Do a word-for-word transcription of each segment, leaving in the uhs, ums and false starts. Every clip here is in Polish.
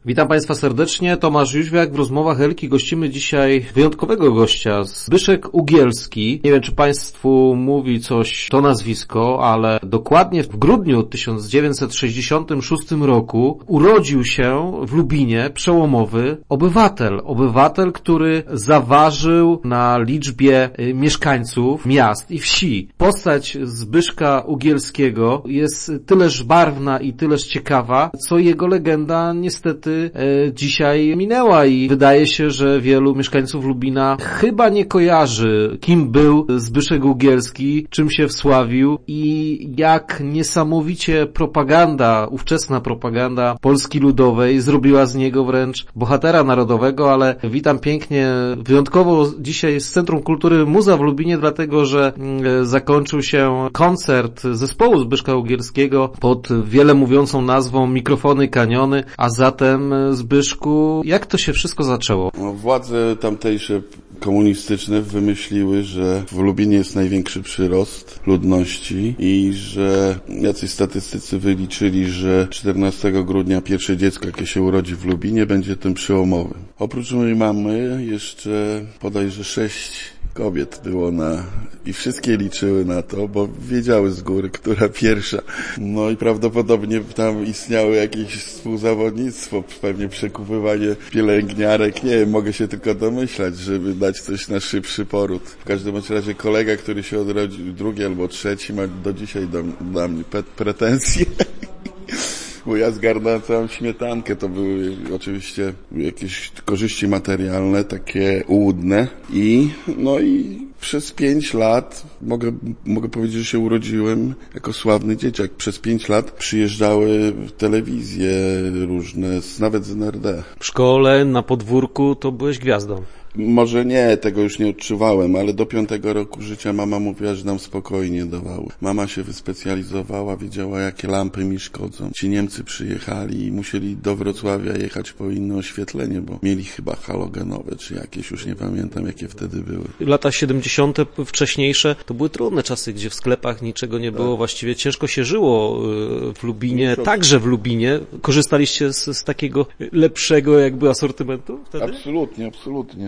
Witam Państwa serdecznie, Tomasz Jóźwiak. W rozmowach Elki gościmy dzisiaj wyjątkowego gościa, Zbyszek Ugielski. Nie wiem, czy Państwu mówi coś to nazwisko, ale dokładnie w grudniu tysiąc dziewięćset sześćdziesiątym szóstym roku urodził się w Lubinie przełomowy obywatel. Obywatel, który zaważył na liczbie mieszkańców miast i wsi. Postać Zbyszka Ugielskiego jest tyleż barwna i tyleż ciekawa, co jego legenda niestety dzisiaj minęła i wydaje się, że wielu mieszkańców Lubina chyba nie kojarzy, kim był Zbyszek Ugielski, czym się wsławił i jak niesamowicie propaganda, ówczesna propaganda Polski Ludowej zrobiła z niego wręcz bohatera narodowego, ale witam pięknie, wyjątkowo dzisiaj z Centrum Kultury Muza w Lubinie, dlatego że zakończył się koncert zespołu Zbyszka Ugielskiego pod wiele mówiącą nazwą Mikrofony Kaniony, a zatem Zbyszku, jak to się wszystko zaczęło? No, władze tamtejsze komunistyczne wymyśliły, że w Lubinie jest największy przyrost ludności i że jacyś statystycy wyliczyli, że czternastego grudnia pierwsze dziecko, jakie się urodzi w Lubinie, będzie tym przełomowym. Oprócz mojej mamy jeszcze bodajże sześć kobiet było na i wszystkie liczyły na to, bo wiedziały z góry, która pierwsza. No i prawdopodobnie tam istniało jakieś współzawodnictwo, pewnie przekupywanie pielęgniarek. Nie wiem, mogę się tylko domyślać, żeby dać coś na szybszy poród. W każdym razie kolega, który się odrodził drugi albo trzeci, ma do dzisiaj do, do mnie pretensje. Bo ja zgarnąłem całą śmietankę, to były oczywiście jakieś korzyści materialne, takie ułudne i no i przez pięć lat mogę, mogę powiedzieć, że się urodziłem jako sławny dzieciak. Przez pięć lat przyjeżdżały telewizje różne, nawet z N R D. W szkole, na podwórku to byłeś gwiazdą. Może nie, tego już nie odczuwałem, ale do piątego roku życia mama mówiła, że nam spokojnie dawały. Mama się wyspecjalizowała, wiedziała, jakie lampy mi szkodzą. Ci Niemcy przyjechali i musieli do Wrocławia jechać po inne oświetlenie, bo mieli chyba halogenowe, czy jakieś, już nie pamiętam, jakie wtedy były. Lata siedemdziesiąte wcześniejsze, to były trudne czasy, gdzie w sklepach niczego nie było, tak. Właściwie ciężko się żyło w Lubinie, no, także w Lubinie. Korzystaliście z, z takiego lepszego jakby asortymentu wtedy? Absolutnie, absolutnie.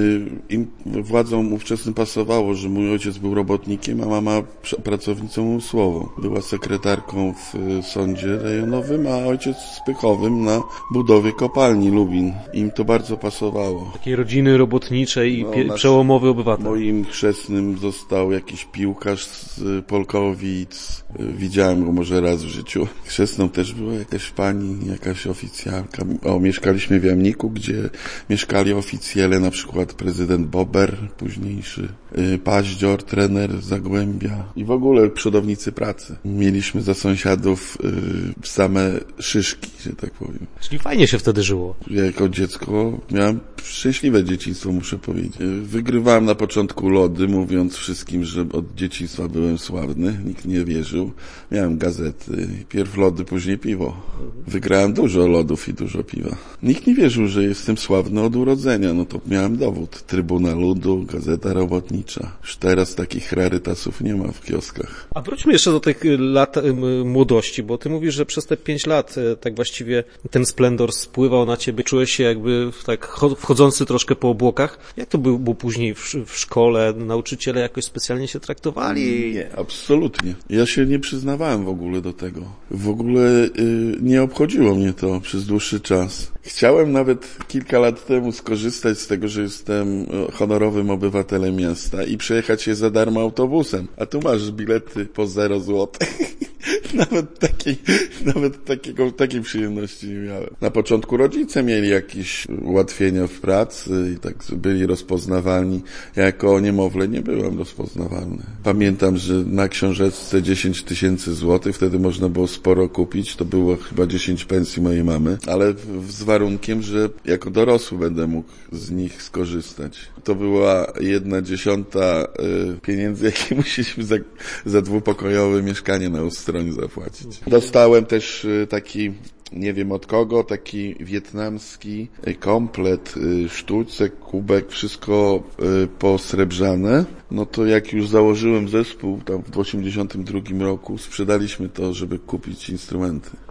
Im władzom ówczesnym pasowało, że mój ojciec był robotnikiem, a mama pracownicą umysłową. Była sekretarką w sądzie rejonowym, a ojciec spychowym na budowie kopalni Lubin. Im to bardzo pasowało. Takiej rodziny robotniczej i no, pie- przełomowy obywatel. Moim chrzestnym został jakiś piłkarz z Polkowic. Widziałem go może raz w życiu. Chrzestną też była jakaś pani, jakaś oficjalka. O, mieszkaliśmy w Jamniku, gdzie mieszkali oficjele, na przykład prezydent Bober, późniejszy Paździor, trener Zagłębia i w ogóle przodownicy pracy. Mieliśmy za sąsiadów y, same szyszki, że tak powiem. Czyli fajnie się wtedy żyło. Ja jako dziecko miałem szczęśliwe dzieciństwo, muszę powiedzieć. Wygrywałem na początku lody, mówiąc wszystkim, że od dzieciństwa byłem sławny. Nikt nie wierzył. Miałem gazety, pierw lody, później piwo. Wygrałem dużo lodów i dużo piwa. Nikt nie wierzył, że jestem sławny od urodzenia. No to miałem dowód. Trybuna Ludu, Gazeta Robotnicza. Już teraz takich rarytasów nie ma w kioskach. A wróćmy jeszcze do tych lat młodości, bo ty mówisz, że przez te pięć lat tak właściwie ten splendor spływał na ciebie. Czułeś się jakby tak wchodzący troszkę po obłokach. Jak to było później w, w szkole? Nauczyciele jakoś specjalnie się traktowali? Nie, absolutnie. Ja się nie przyznawałem w ogóle do tego. W ogóle y, nie obchodziło mnie to przez dłuższy czas. Chciałem nawet kilka lat temu skorzystać z tego, że jestem honorowym obywatelem miasta i przejechać się za darmo autobusem. A tu masz bilety po zero złotych. Nawet takiej, nawet takiego, takiej przyjemności nie miałem. Na początku rodzice mieli jakieś ułatwienia w pracy i tak byli rozpoznawalni. Ja jako niemowlę nie byłem rozpoznawalny. Pamiętam, że na książeczce dziesięć tysięcy złotych, wtedy można było sporo kupić, to było chyba dziesięć pensji mojej mamy, ale z warunkiem, że jako dorosły będę mógł z nich skorzystać. To była jedna dziesiąta y, pieniędzy, jakie musieliśmy za, za dwupokojowe mieszkanie na Ustroń zapłacić. Dostałem też y, taki nie wiem od kogo, taki wietnamski komplet, sztućce, kubek, wszystko posrebrzane. No to jak już założyłem zespół tam w osiemdziesiątym drugim roku, sprzedaliśmy to, żeby kupić instrumenty.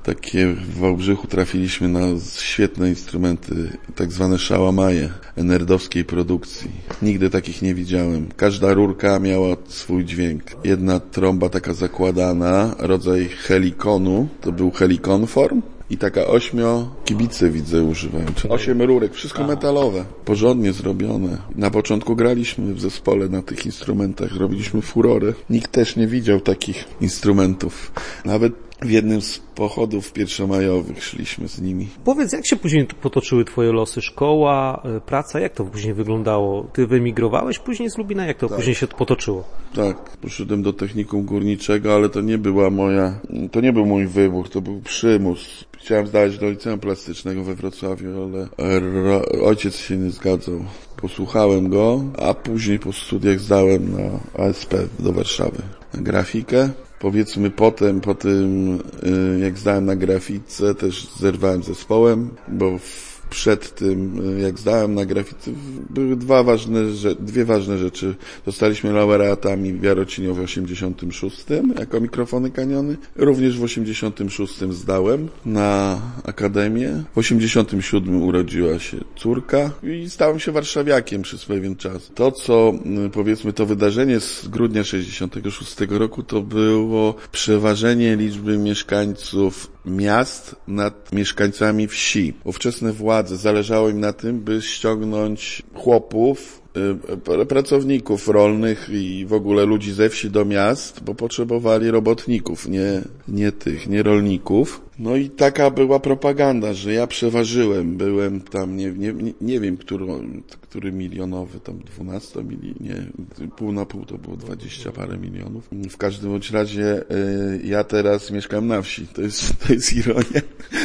takie w Wałbrzychu trafiliśmy na świetne instrumenty, tak zwane szałamaje enerdowskiej produkcji. Nigdy takich nie widziałem. Każda rurka miała swój dźwięk. Jedna trąba taka zakładana, rodzaj helikonu, to był helikonform. I taka ośmio, kibice widzę używają. Osiem rurek, wszystko metalowe, porządnie zrobione. Na początku graliśmy w zespole na tych instrumentach, robiliśmy furorę. Nikt też nie widział takich instrumentów. Nawet w jednym z pochodów pierwszomajowych szliśmy z nimi. Powiedz, jak się później potoczyły twoje losy? Szkoła, praca, jak to później wyglądało? Ty wyemigrowałeś później z Lubina? Jak to tak. później się potoczyło? Tak, poszedłem do technikum górniczego, ale to nie była moja, to nie był mój wybór, to był przymus. Chciałem zdać do liceum plastycznego we Wrocławiu, ale ro, ojciec się nie zgadzał. Posłuchałem go, a później po studiach zdałem na A S P do Warszawy na grafikę. Powiedzmy potem, po tym jak zdałem na grafice, też zerwałem zespołem, bo przed tym, jak zdałem na grafice, były dwa ważne, dwie ważne rzeczy. Zostaliśmy laureatami w Jarocinie w osiemdziesiątym szóstym jako mikrofony Kaniony. Również w osiemdziesiątym szóstym zdałem na akademię. W osiemdziesiątym siódmym urodziła się córka i stałem się warszawiakiem przez pewien czas. To, co powiedzmy to wydarzenie z grudnia sześćdziesiątego szóstego roku, to było przeważenie liczby mieszkańców miast nad mieszkańcami wsi. Ówczesne władze zależało im na tym, by ściągnąć chłopów, pracowników rolnych i w ogóle ludzi ze wsi do miast, bo potrzebowali robotników, nie, nie tych, nie rolników. No i taka była propaganda, że ja przeważyłem, byłem tam, nie, nie, nie wiem, który, który milionowy, tam dwanaście milionów, nie, pół na pół to było dwadzieścia parę milionów. W każdym bądź razie y, ja teraz mieszkam na wsi, to jest, to jest ironia.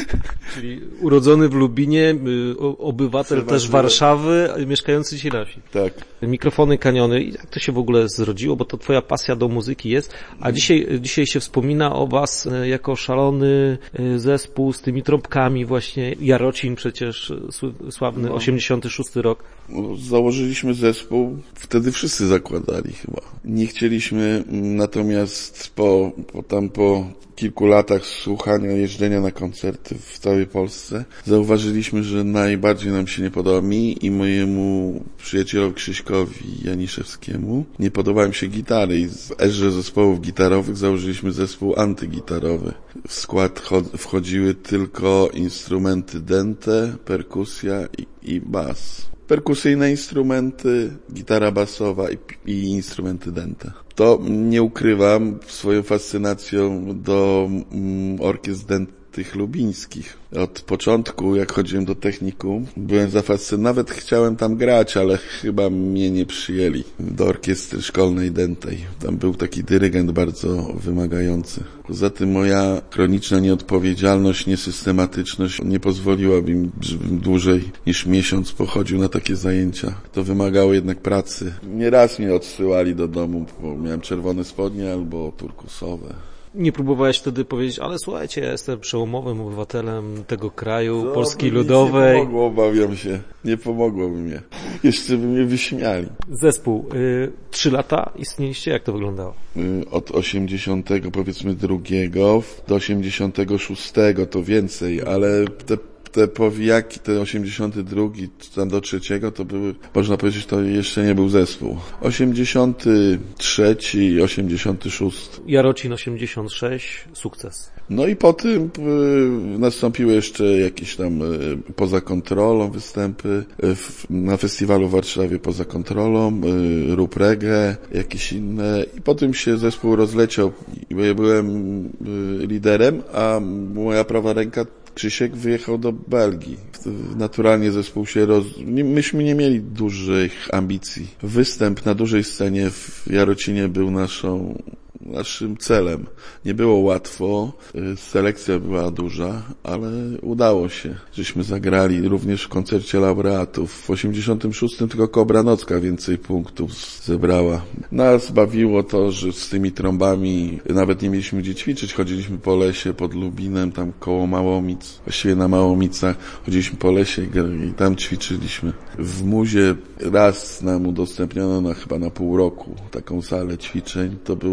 Czyli urodzony w Lubinie, y, obywatel też Warszawy, mieszkający dzisiaj na wsi. Tak. Mikrofony Kaniony, jak to się w ogóle zrodziło, bo to twoja pasja do muzyki jest, a dzisiaj, dzisiaj się wspomina o was jako szalony zespół z tymi trąbkami właśnie, Jarocin przecież, sławny no. osiemdziesiąty szósty rok. Założyliśmy zespół, wtedy wszyscy zakładali chyba. Nie chcieliśmy, natomiast po, po tam po kilku latach słuchania, jeżdżenia na koncerty w całej Polsce, zauważyliśmy, że najbardziej nam się nie podoba mi i mojemu przyjacielowi Krzyśkowi Janiszewskiemu. Nie podobały się gitary i w erze zespołów gitarowych założyliśmy zespół antygitarowy. W skład wchodziły tylko instrumenty dęte, perkusja i, i bas. Perkusyjne instrumenty, gitara basowa i, i instrumenty dęte. To nie ukrywam swoją fascynacją do mm, orkiestr dętych lubińskich. Od początku, jak chodziłem do technikum, byłem zafascynowany. Nawet chciałem tam grać, ale chyba mnie nie przyjęli do orkiestry szkolnej dętej. Tam był taki dyrygent bardzo wymagający. Poza tym moja chroniczna nieodpowiedzialność, niesystematyczność nie pozwoliłaby mi, żebym dłużej niż miesiąc pochodził na takie zajęcia. To wymagało jednak pracy. Nieraz mnie odsyłali do domu, bo miałem czerwone spodnie albo turkusowe. Nie próbowałeś wtedy powiedzieć, ale słuchajcie, ja jestem przełomowym obywatelem tego kraju, Co Polski Ludowej. Nie pomogło, obawiam się. Nie pomogłoby mnie. Jeszcze by mnie wyśmiali. Zespół. Y, trzy lata istnieliście? Jak to wyglądało? Y, od osiemdziesiątego powiedzmy drugiego do osiemdziesiątego szóstego to więcej, ale te te powijaki, te osiemdziesiąty drugi, tam do trzeciego, to były, można powiedzieć, to jeszcze nie był zespół. osiemdziesiąty trzeci i osiemdziesiąty szósty. Jarocin osiemdziesiąt sześć, sukces. No i po tym y, nastąpiły jeszcze jakieś tam y, poza kontrolą występy y, w, na festiwalu w Warszawie poza kontrolą, y, Rób Reggae, jakieś inne i potem się zespół rozleciał, bo ja byłem y, liderem, a moja prawa ręka Krzysiek wyjechał do Belgii. Naturalnie zespół się roz... Myśmy nie mieli dużych ambicji. Występ na dużej scenie w Jarocinie był naszą naszym celem. Nie było łatwo, selekcja była duża, ale udało się. Żeśmy zagrali również w koncercie laureatów. W osiemdziesiątym szóstym tylko Kobra Nocka więcej punktów zebrała. Nas bawiło to, że z tymi trąbami nawet nie mieliśmy gdzie ćwiczyć. Chodziliśmy po lesie pod Lubinem, tam koło Małomic, właściwie na Małomicach. Chodziliśmy po lesie i tam ćwiczyliśmy. W Muzie raz nam udostępniono na, chyba na pół roku taką salę ćwiczeń. To był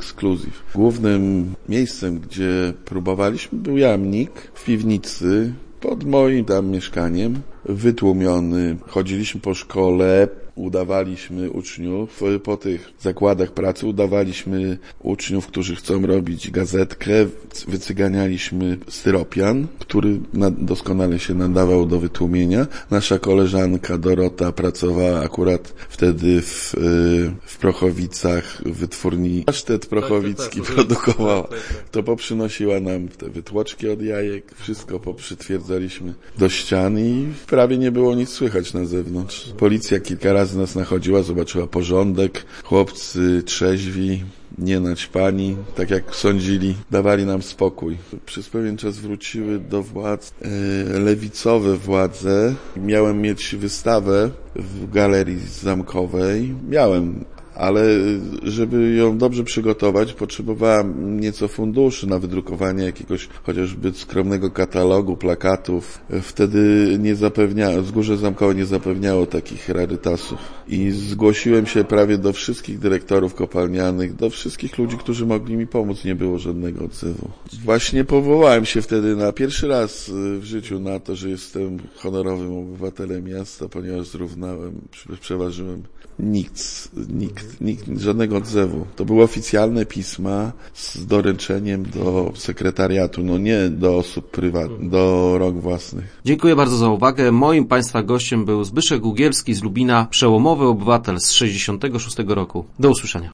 ekskluzyw. Głównym miejscem, gdzie próbowaliśmy, był jamnik w piwnicy pod moim tam mieszkaniem, wytłumiony. Chodziliśmy po szkole, udawaliśmy uczniów, po tych zakładach pracy udawaliśmy uczniów, którzy chcą robić gazetkę, wycyganialiśmy styropian, który doskonale się nadawał do wytłumienia. Nasza koleżanka Dorota pracowała akurat wtedy w, w Prochowicach, w wytwórni Pasztet Prochowicki produkowała. To poprzynosiła nam te wytłoczki od jajek, wszystko poprzytwierdzaliśmy do ścian i prawie nie było nic słychać na zewnątrz. Policja kilka razy nas nachodziła, zobaczyła porządek, chłopcy trzeźwi, nie naćpani, tak jak sądzili, dawali nam spokój. Przez pewien czas wróciły do władz e, lewicowe władze. Miałem mieć wystawę w Galerii Zamkowej. Miałem, ale żeby ją dobrze przygotować, potrzebowałem nieco funduszy na wydrukowanie jakiegoś chociażby skromnego katalogu, plakatów. Wtedy nie zapewniało, Wzgórze Zamkowe nie zapewniało takich rarytasów. I zgłosiłem się prawie do wszystkich dyrektorów kopalnianych, do wszystkich ludzi, którzy mogli mi pomóc. Nie było żadnego odzewu. Właśnie powołałem się wtedy na pierwszy raz w życiu na to, że jestem honorowym obywatelem miasta, ponieważ zrównałem, przeważyłem. Nikt, nikt, nikt, żadnego odzewu. To były oficjalne pisma z doręczeniem do sekretariatu, no nie do osób prywatnych, do rąk własnych. Dziękuję bardzo za uwagę. Moim Państwa gościem był Zbyszek Ugielski z Lubina, przełomowy obywatel z sześćdziesiątego szóstego roku. Do usłyszenia.